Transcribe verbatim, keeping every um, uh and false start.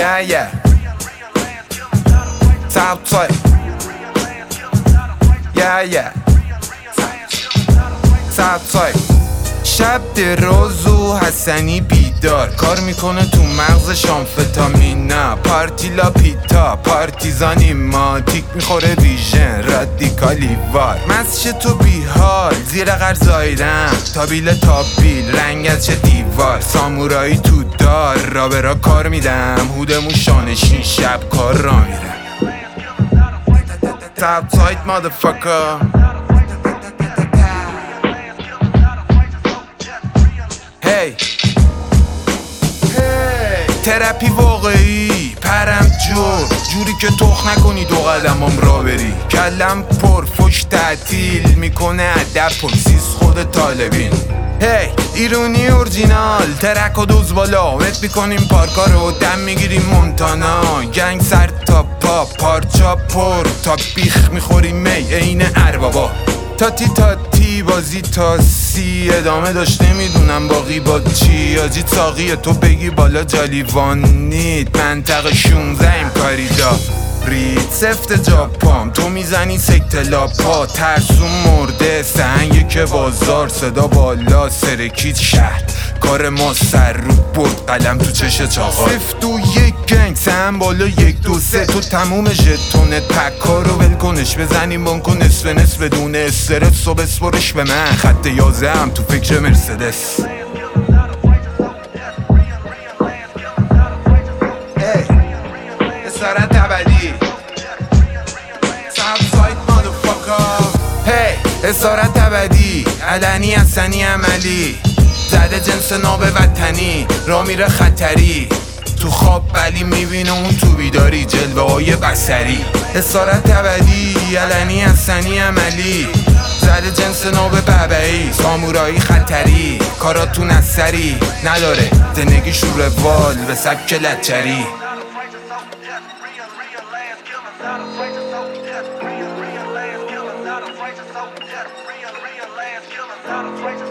Yeah, yeah. Southside. Yeah, yeah. Southside. شب دراز و حسنی بیدار کار میکنه تو مغز شامفتامینا پارتی لا پیتا پارتیزانی ما تیک میخوره ویژن رادیکالی وار مسش تو بیحال زیر غرزایرم تابیل تابیل رنگ از چه دیوار سامورایی تو دار را به را کار میدم هودمون شانشین شب کار را میرم Southside motherfucker Hey. Hey. ترپی واقعی پرم جور جوری که تخ نکنی دو قدمم را بری کلم پر فش تعطیل میکنه ادب پرسیز خود طالبین هی hey. ایرونی اورجینال ترک و دوز بالا وت میکنیم پارکا رو دم میگیریم مونتانا گنگ سر تا پا پارچا پر تا بیخ میخوریم می این اربابا تاتی تاتی بازی تاسی ادامه داشت نمیدونم باقی با چی آجی تاقیه تو بگی بالا جالیوانید منطقه شونزه ایم کاری دارید سفت جاپام تو میزنی سکتلا پا ترسون مرده سنگی که بازار صدا بالا سرکیت شهر کار ما سر رو برد قلم تو چش چاقا سفت و یک گنگ سهم بالا یک دو سه تو تموم ژتونت پکا رو ول کنش بزنیم بانکو نصف نصف بدون استرس و بسپرش به من خط یازه هم تو فکر مرسدس اسارت ابدی Southside motherfucker Hey اسارت ابدی علنی حسنی عملی زده جنس ناب وطنی را میره خطری تو خواب ولی میبینه اون تو بیداری جلوه های بصری اسارت ابدی علنی حسنی عملی زده جنس ناب ببعی سامورایی خطری کاراتون از سری نداره زندگی شور وال به سبک لچری Not afraid to soak death, real, real ass killer. Not afraid to soak death, real, real ass killer. Not afraid to